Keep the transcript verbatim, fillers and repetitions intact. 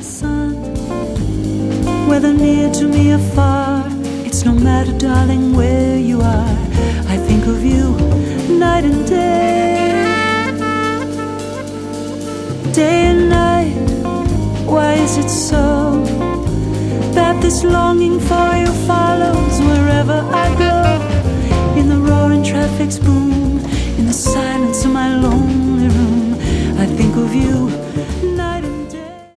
sun. Whether near to me or far, it's no matter, darling, where you are. I think of you night and day, day and night. Why is it so that this longing for you follows wherever I go? In the roaring traffic's boom, in the silence of my lonely room, I think of you